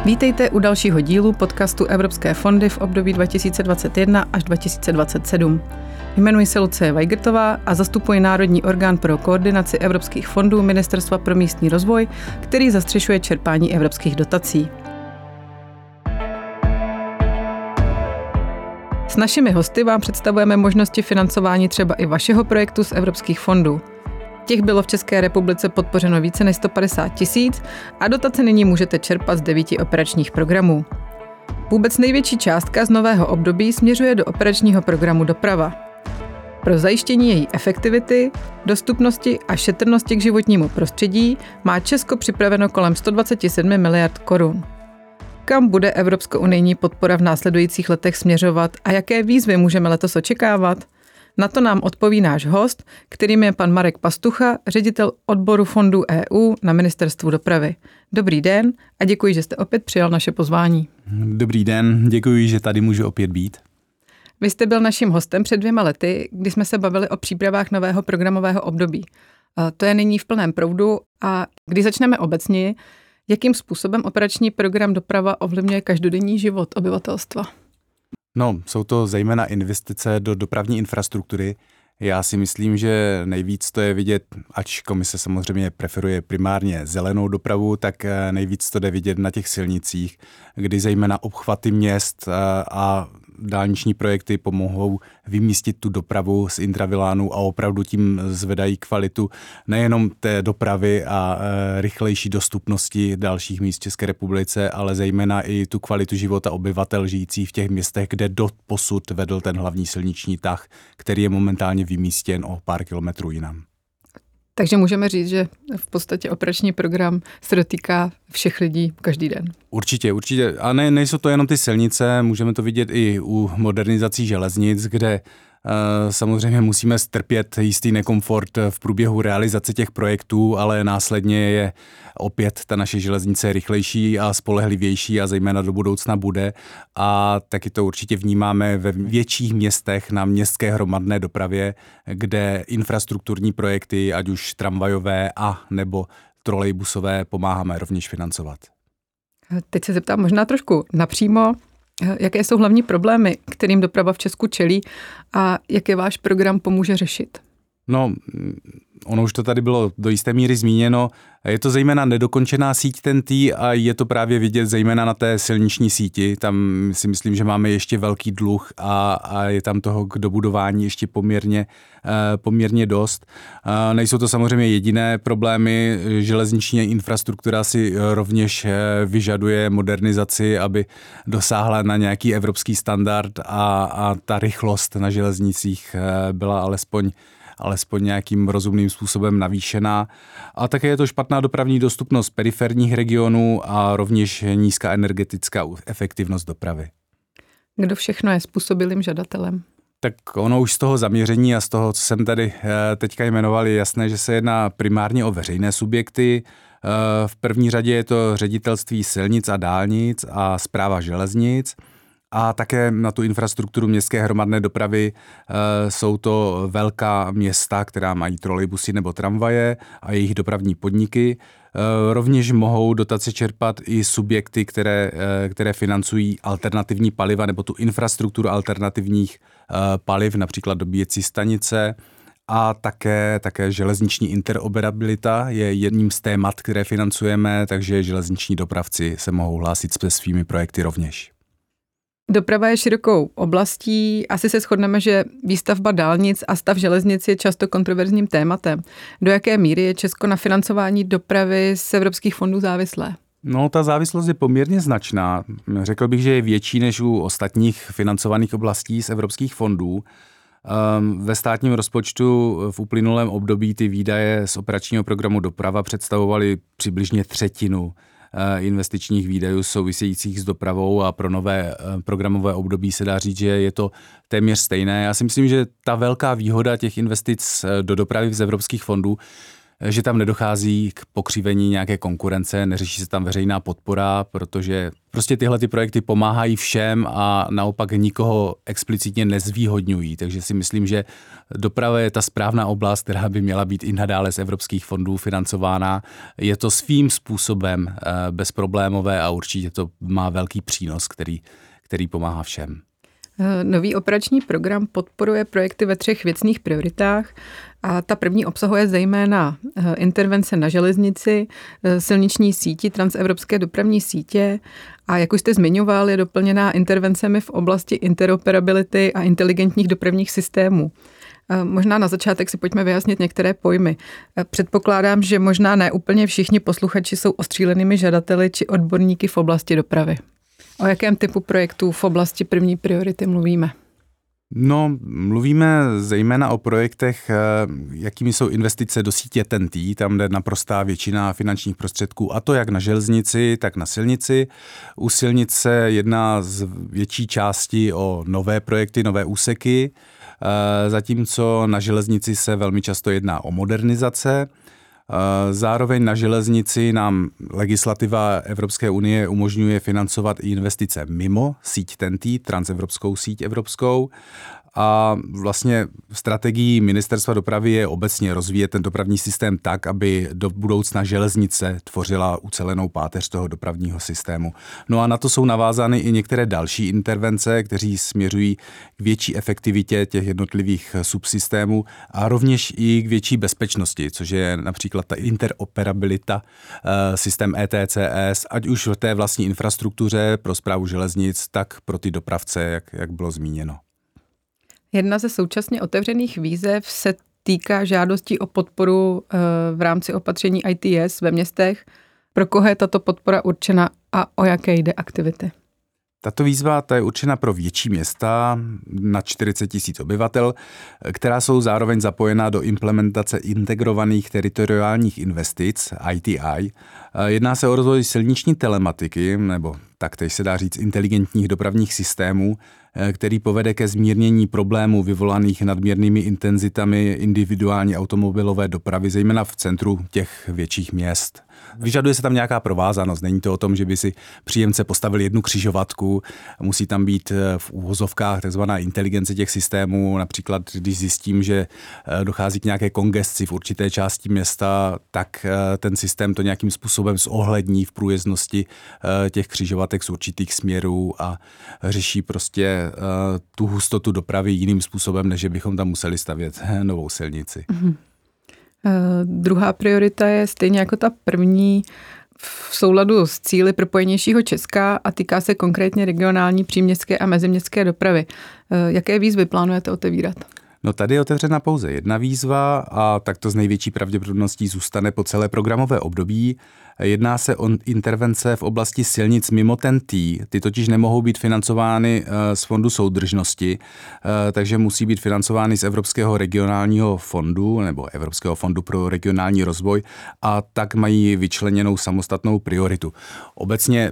Vítejte u dalšího dílu podcastu Evropské fondy v období 2021 až 2027. Jmenuji se Lucie Weigertová a zastupuji Národní orgán pro koordinaci evropských fondů Ministerstva pro místní rozvoj, který zastřešuje čerpání evropských dotací. S našimi hosty vám představujeme možnosti financování třeba i vašeho projektu z evropských fondů. Těch bylo v České republice podpořeno více než 150 000 a dotace nyní můžete čerpat z 9 operačních programů. Vůbec největší částka z nového období směřuje do operačního programu Doprava. Pro zajištění její efektivity, dostupnosti a šetrnosti k životnímu prostředí má Česko připraveno kolem 127 miliard korun. Kam bude evropsko-unijní podpora v následujících letech směřovat a jaké výzvy můžeme letos očekávat? Na to nám odpoví náš host, kterým je pan Marek Pastucha, ředitel odboru fondů EU na Ministerstvu dopravy. Dobrý den a děkuji, že jste opět přijal naše pozvání. Dobrý den, děkuji, že tady můžu opět být. Vy jste byl naším hostem před 2 lety, kdy jsme se bavili o přípravách nového programového období. To je nyní v plném proudu a když začneme obecně, jakým způsobem operační program Doprava ovlivňuje každodenní život obyvatelstva? No, jsou to zejména investice do dopravní infrastruktury. Já si myslím, že nejvíc to je vidět, ač komise samozřejmě preferuje primárně zelenou dopravu, tak nejvíc to jde vidět na těch silnicích, kdy zejména obchvaty měst a dálniční projekty pomohou vymístit tu dopravu z intravilánu a opravdu tím zvedají kvalitu nejenom té dopravy a rychlejší dostupnosti dalších míst v České republice, ale zejména i tu kvalitu života obyvatel žijících v těch městech, kde doposud vedl ten hlavní silniční tah, který je momentálně vymístěn o pár kilometrů jinam. Takže můžeme říct, že v podstatě operační program se dotýká všech lidí každý den. Určitě. A nejsou to jenom ty silnice, můžeme to vidět i u modernizací železnic, kde samozřejmě musíme strpět jistý nekomfort v průběhu realizace těch projektů, ale následně je opět ta naše železnice rychlejší a spolehlivější a zejména do budoucna bude. A taky to určitě vnímáme ve větších městech na městské hromadné dopravě, kde infrastrukturní projekty, ať už tramvajové a nebo trolejbusové, pomáháme rovněž financovat. Teď se zeptám možná trošku napřímo, jaké jsou hlavní problémy, kterým doprava v Česku čelí a jaké váš program pomůže řešit? No, ono už to tady bylo do jisté míry zmíněno. Je to zejména nedokončená síť TEN-T a je to právě vidět zejména na té silniční síti. Tam si myslím, že máme ještě velký dluh a je tam toho k dobudování ještě poměrně dost. Nejsou to samozřejmě jediné problémy. Železniční infrastruktura si rovněž vyžaduje modernizaci, aby dosáhla na nějaký evropský standard a ta rychlost na železnicích byla alespoň nějakým rozumným způsobem navýšená. A také je to špatná dopravní dostupnost periferních regionů a rovněž nízká energetická efektivnost dopravy. Kdo všechno je způsobilým žadatelem? Tak ono už z toho zaměření a z toho, co jsem tady teďka jmenoval, je jasné, že se jedná primárně o veřejné subjekty. V první řadě je to Ředitelství silnic a dálnic a Správa železnic. A také na tu infrastrukturu městské hromadné dopravy jsou to velká města, která mají trolejbusy nebo tramvaje a jejich dopravní podniky. Rovněž mohou dotace čerpat i subjekty, které financují alternativní paliva nebo tu infrastrukturu alternativních paliv, například dobíjecí stanice. A také železniční interoperabilita je jedním z témat, které financujeme, takže železniční dopravci se mohou hlásit se svými projekty rovněž. Doprava je širokou oblastí. Asi se shodneme, že výstavba dálnic a stav železnic je často kontroverzním tématem. Do jaké míry je Česko na financování dopravy z evropských fondů závislé? No, ta závislost je poměrně značná. Řekl bych, že je větší než u ostatních financovaných oblastí z evropských fondů. Ve státním rozpočtu v uplynulém období ty výdaje z operačního programu Doprava představovaly přibližně 1/3 investičních výdajů souvisejících s dopravou a pro nové programové období se dá říct, že je to téměř stejné. Já si myslím, že ta velká výhoda těch investic do dopravy z evropských fondů že tam nedochází k pokřivení nějaké konkurence, neřeší se tam veřejná podpora, protože prostě tyhle ty projekty pomáhají všem a naopak nikoho explicitně nezvýhodňují. Takže si myslím, že doprava je ta správná oblast, která by měla být i nadále z evropských fondů financována. Je to svým způsobem bezproblémové a určitě to má velký přínos, který pomáhá všem. Nový operační program podporuje projekty ve 3 věcných prioritách a ta první obsahuje zejména intervence na železnici, silniční síti, transevropské dopravní sítě a jak už jste zmiňoval, je doplněná intervencemi v oblasti interoperability a inteligentních dopravních systémů. Možná na začátek si pojďme vyjasnit některé pojmy. Předpokládám, že možná ne úplně všichni posluchači jsou ostřílenými žadateli či odborníky v oblasti dopravy. O jakém typu projektů v oblasti první priority mluvíme? No, mluvíme zejména o projektech, jakými jsou investice do sítě TEN-T, tam jde naprostá většina finančních prostředků, a to jak na železnici, tak na silnici. U silnice jedná z větší části o nové projekty, nové úseky, zatímco na železnici se velmi často jedná o modernizace. Zároveň na železnici nám legislativa Evropské unie umožňuje financovat i investice mimo síť TEN-T, transevropskou síť evropskou. A vlastně strategií Ministerstva dopravy je obecně rozvíjet ten dopravní systém tak, aby do budoucna železnice tvořila ucelenou páteř toho dopravního systému. No a na to jsou navázány i některé další intervence, kteří směřují k větší efektivitě těch jednotlivých subsystémů a rovněž i k větší bezpečnosti, což je například ta interoperabilita, systém ETCS, ať už v té vlastní infrastruktuře pro správu železnic, tak pro ty dopravce, jak bylo zmíněno. Jedna ze současně otevřených výzev se týká žádostí o podporu v rámci opatření ITS ve městech. Pro koho je tato podpora určena a o jaké jde aktivity? Tato výzva je určena pro větší města na 40 000 obyvatel, která jsou zároveň zapojená do implementace integrovaných teritoriálních investic, ITI. Jedná se o rozvoj silniční telematiky, nebo taktéž se dá říct inteligentních dopravních systémů, který povede ke zmírnění problémů vyvolaných nadměrnými intenzitami individuální automobilové dopravy, zejména v centru těch větších měst. Vyžaduje se tam nějaká provázanost, není to o tom, že by si příjemce postavil jednu křižovatku, musí tam být v úvozovkách takzvaná inteligence těch systémů, například když zjistím, že dochází k nějaké kongesci v určité části města, tak ten systém to nějakým způsobem zohlední v průjezdnosti těch křižovatek z určitých směrů a řeší prostě tu hustotu dopravy jiným způsobem, než bychom tam museli stavět novou silnici. Druhá priorita je stejně jako ta první v souladu s cíli propojenějšího Česka a týká se konkrétně regionální, příměstské a meziměstské dopravy. Jaké výzvy plánujete otevírat? No tady je otevřena pouze jedna výzva a tak to s největší pravděpodobností zůstane po celé programové období. Jedná se o intervence v oblasti silnic mimo TEN-T. Ty totiž nemohou být financovány z Fondu soudržnosti, takže musí být financovány z Evropského regionálního fondu nebo Evropského fondu pro regionální rozvoj a tak mají vyčleněnou samostatnou prioritu. Obecně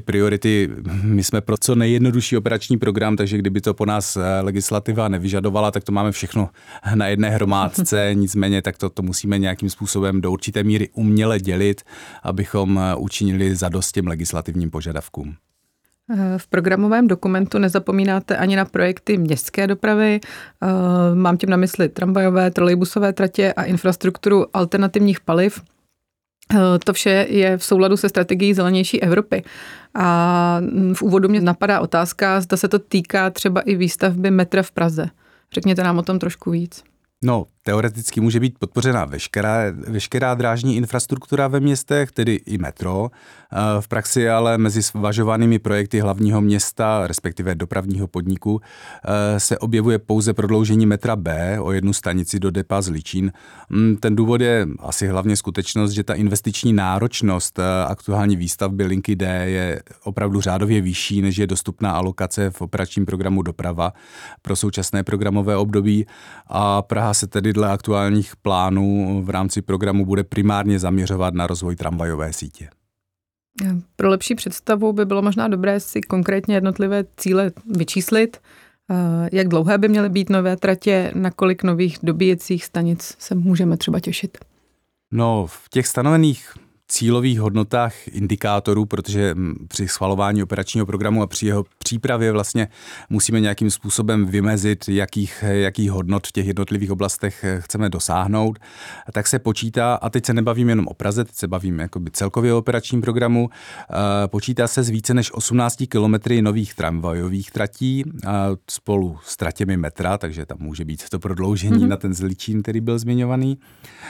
my jsme pro co nejjednodušší operační program, takže kdyby to po nás legislativa nevyžadovala, tak to máme všechno na jedné hromádce, nicméně tak to musíme nějakým způsobem do určité míry uměle dělit, abychom učinili zadost těm legislativním požadavkům. V programovém dokumentu nezapomínáte ani na projekty městské dopravy. Mám tím na mysli tramvajové, trolejbusové tratě a infrastrukturu alternativních paliv. To vše je v souladu se strategií zelenější Evropy. A v úvodu mě napadá otázka, zda se to týká třeba i výstavby metra v Praze. Řekněte nám o tom trošku víc. No, teoreticky může být podpořena veškerá drážní infrastruktura ve městech, tedy i metro. V praxi ale mezi zvažovanými projekty hlavního města, respektive dopravního podniku, se objevuje pouze prodloužení metra B o jednu stanici do depa Zličín. Ten důvod je asi hlavně skutečnost, že ta investiční náročnost aktuální výstavby linky D je opravdu řádově vyšší, než je dostupná alokace v operačním programu Doprava pro současné programové období a Praha se tedy dle aktuálních plánů v rámci programu bude primárně zaměřovat na rozvoj tramvajové sítě. Pro lepší představu by bylo možná dobré si konkrétně jednotlivé cíle vyčíslit. Jak dlouhé by měly být nové tratě, na kolik nových dobíjecích stanic se můžeme třeba těšit? No, v těch stanovených cílových hodnotách indikátorů, protože při schvalování operačního programu a při jeho přípravě vlastně musíme nějakým způsobem vymezit, jakých hodnot v těch jednotlivých oblastech chceme dosáhnout, tak se počítá, a teď se nebavím jenom o Praze, teď se bavím jakoby celkově o operačním programu, počítá se z více než 18 kilometry nových tramvajových tratí spolu s tratěmi metra, takže tam může být to prodloužení na ten Zličín, který byl zmiňovaný,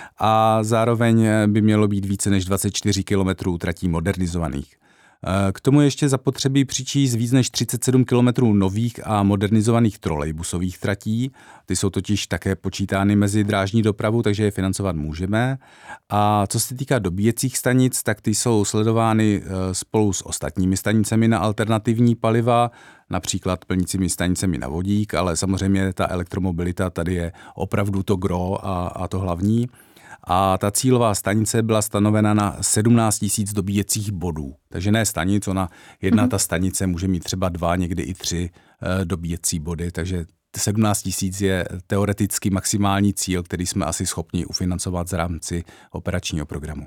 a zároveň by mělo být více než 24 kilometrů tratí modernizovaných. K tomu ještě zapotřebí přičíst víc než 37 kilometrů nových a modernizovaných trolejbusových tratí. Ty jsou totiž také počítány mezi drážní dopravu, takže je financovat můžeme. A co se týká dobíjecích stanic, tak ty jsou sledovány spolu s ostatními stanicemi na alternativní paliva, například plnícími stanicemi na vodík, ale samozřejmě ta elektromobilita tady je opravdu to gro a to hlavní. A ta cílová stanice byla stanovena na 17 000 dobíjecích bodů. Takže ne stanic, jedna ta stanice může mít třeba 2, někdy i 3 dobíjecí body, takže 17 000 je teoreticky maximální cíl, který jsme asi schopni ufinancovat z rámci operačního programu.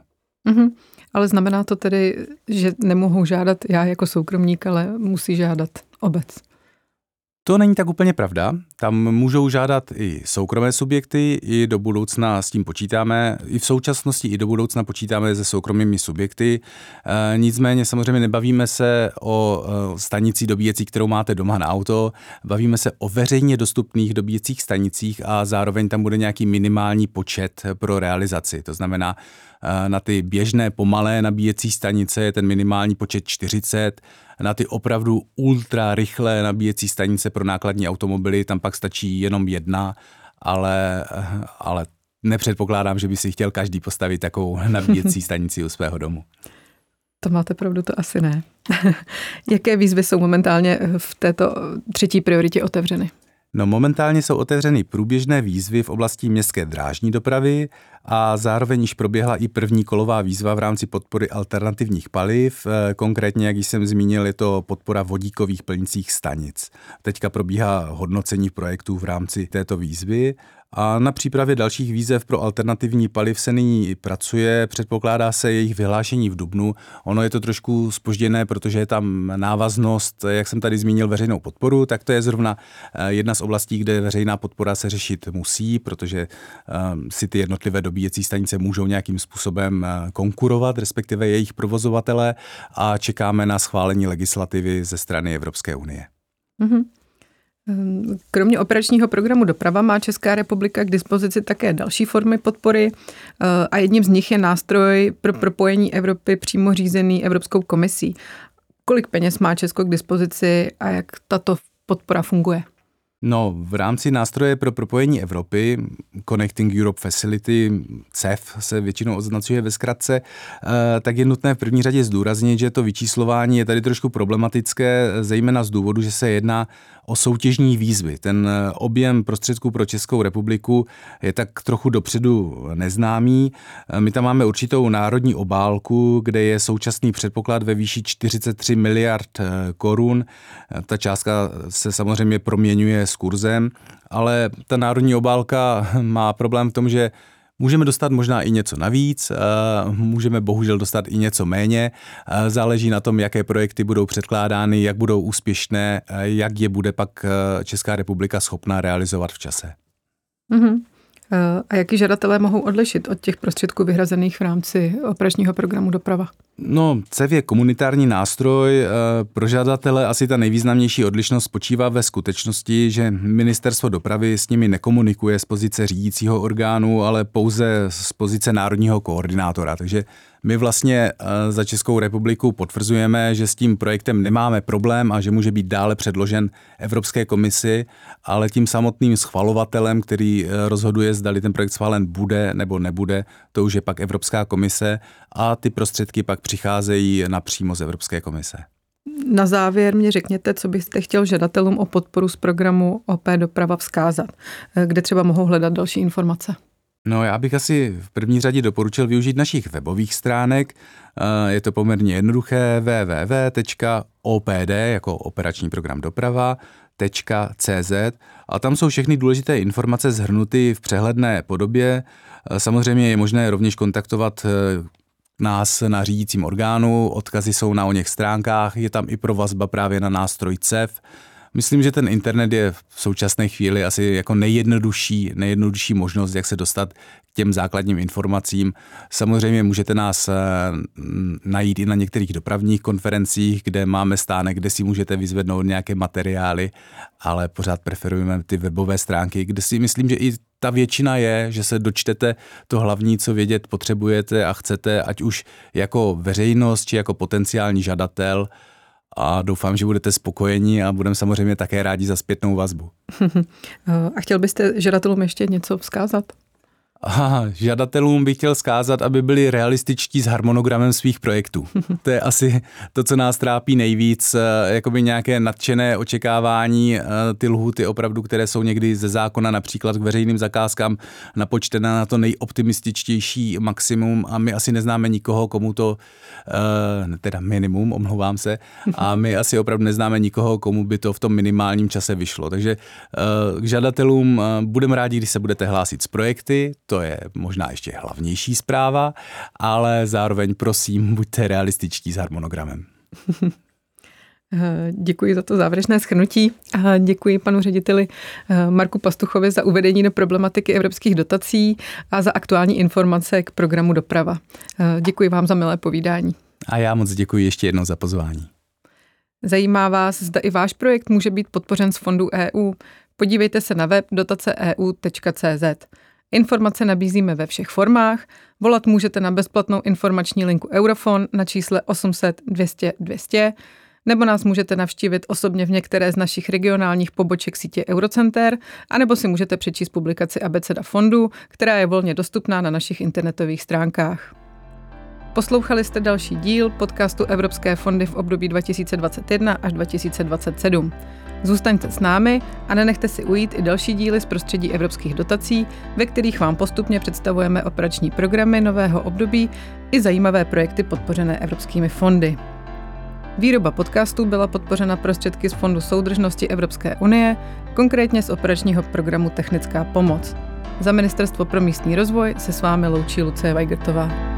Ale znamená to tedy, že nemohu žádat já jako soukromník, ale musí žádat obec? To není tak úplně pravda. Tam můžou žádat i soukromé subjekty, i do budoucna s tím počítáme, i v současnosti i do budoucna počítáme se soukromými subjekty. Nicméně samozřejmě nebavíme se o stanici dobíjecí, kterou máte doma na auto, bavíme se o veřejně dostupných dobíjecích stanicích a zároveň tam bude nějaký minimální počet pro realizaci. To znamená, na ty běžné pomalé nabíjecí stanice je ten minimální počet 40, na ty opravdu ultra rychlé nabíjecí stanice pro nákladní automobily tam pak stačí jenom 1, ale nepředpokládám, že by si chtěl každý postavit takovou nabíjecí stanici u svého domu. To máte pravdu, to asi ne. Jaké výzvy jsou momentálně v této 3. prioritě otevřeny? No, momentálně jsou otevřeny průběžné výzvy v oblasti městské drážní dopravy a zároveň již proběhla i první kolová výzva v rámci podpory alternativních paliv. Konkrétně, jak jsem zmínil, je to podpora vodíkových plnicích stanic. Teďka probíhá hodnocení projektů v rámci této výzvy a na přípravě dalších výzev pro alternativní paliv se nyní pracuje, předpokládá se jejich vyhlášení v dubnu. Ono je to trošku zpožděné, protože je tam návaznost, jak jsem tady zmínil, veřejnou podporu, tak to je zrovna jedna z oblastí, kde veřejná podpora se řešit musí, protože si ty jednotlivé dobíjecí stanice můžou nějakým způsobem konkurovat, respektive jejich provozovatele, a čekáme na schválení legislativy ze strany Evropské unie. Kromě operačního programu Doprava má Česká republika k dispozici také další formy podpory a jedním z nich je nástroj pro propojení Evropy přímo řízený Evropskou komisí. Kolik peněz má Česko k dispozici a jak tato podpora funguje? No, v rámci nástroje pro propojení Evropy, Connecting Europe Facility, CEF se většinou označuje ve zkratce, tak je nutné v první řadě zdůraznit, že to vyčíslování je tady trošku problematické, zejména z důvodu, že se jedná o soutěžní výzvy. Ten objem prostředků pro Českou republiku je tak trochu dopředu neznámý. My tam máme určitou národní obálku, kde je současný předpoklad ve výši 43 miliard korun. Ta částka se samozřejmě proměňuje s kurzem, ale ta národní obálka má problém v tom, že můžeme dostat možná i něco navíc, můžeme bohužel dostat i něco méně. Záleží na tom, jaké projekty budou předkládány, jak budou úspěšné, jak je bude pak Česká republika schopná realizovat v čase. A jaký žadatelé mohou odlišit od těch prostředků vyhrazených v rámci operačního programu Doprava? No, CEF je komunitární nástroj. Pro žadatele asi ta nejvýznamnější odlišnost spočívá ve skutečnosti, že Ministerstvo dopravy s nimi nekomunikuje z pozice řídícího orgánu, ale pouze z pozice národního koordinátora. Takže my vlastně za Českou republiku potvrzujeme, že s tím projektem nemáme problém a že může být dále předložen Evropské komisi, ale tím samotným schvalovatelem, který rozhoduje, zdali ten projekt schválen bude nebo nebude, to už je pak Evropská komise a ty prostředky pak přicházejí napřímo z Evropské komise. Na závěr mě řekněte, co byste chtěl žadatelům o podporu z programu OP Doprava vzkázat, kde třeba mohou hledat další informace. No, já bych asi v první řadě doporučil využít našich webových stránek. Je to poměrně jednoduché, www.opd jako operační program Doprava, www.ecfond.cz a tam jsou všechny důležité informace shrnuty v přehledné podobě. Samozřejmě je možné rovněž kontaktovat nás na řídícím orgánu, odkazy jsou na oněch stránkách, je tam i provazba právě na nástroj CEF. Myslím, že ten internet je v současné chvíli asi jako nejjednodušší možnost, jak se dostat k těm základním informacím. Samozřejmě můžete nás najít i na některých dopravních konferencích, kde máme stánek, kde si můžete vyzvednout nějaké materiály, ale pořád preferujeme ty webové stránky, kde si myslím, že i ta většina je, že se dočtete to hlavní, co vědět potřebujete a chcete, ať už jako veřejnost, či jako potenciální žadatel. A doufám, že budete spokojení a budeme samozřejmě také rádi za zpětnou vazbu. A chtěl byste žadatelům ještě něco vzkázat? Žadatelům bych chtěl vzkázat, aby byli realističtí s harmonogramem svých projektů. To je asi to, co nás trápí nejvíc, jakoby nějaké nadšené očekávání, ty lhůty opravdu, které jsou někdy ze zákona například k veřejným zakázkám napočtené na to nejoptimističtější maximum a my asi neznáme nikoho, komu to, teda minimum, omlouvám se, a my asi opravdu neznáme nikoho, komu by to v tom minimálním čase vyšlo. Takže k žadatelům budeme rádi, když se budete hlásit s projekty. To je možná ještě hlavnější zpráva, ale zároveň prosím, buďte realističtí s harmonogramem. Děkuji za to závěrečné shrnutí a děkuji panu řediteli Marku Pastuchovi za uvedení do problematiky evropských dotací a za aktuální informace k programu Doprava. Děkuji vám za milé povídání. A já moc děkuji ještě jednou za pozvání. Zajímá vás, zda i váš projekt může být podpořen z fondů EU? Podívejte se na web dotace.eu.cz. Informace nabízíme ve všech formách, volat můžete na bezplatnou informační linku Eurofond na čísle 800 200 200, nebo nás můžete navštívit osobně v některé z našich regionálních poboček sítě Eurocenter, anebo si můžete přečíst publikaci Abeceda fondů, která je volně dostupná na našich internetových stránkách. Poslouchali jste další díl podcastu Evropské fondy v období 2021 až 2027. Zůstaňte s námi a nenechte si ujít i další díly z prostředí evropských dotací, ve kterých vám postupně představujeme operační programy nového období i zajímavé projekty podpořené evropskými fondy. Výroba podcastu byla podpořena prostředky z Fondu soudržnosti Evropské unie, konkrétně z operačního programu Technická pomoc. Za Ministerstvo pro místní rozvoj se s vámi loučí Lucie Weigertová.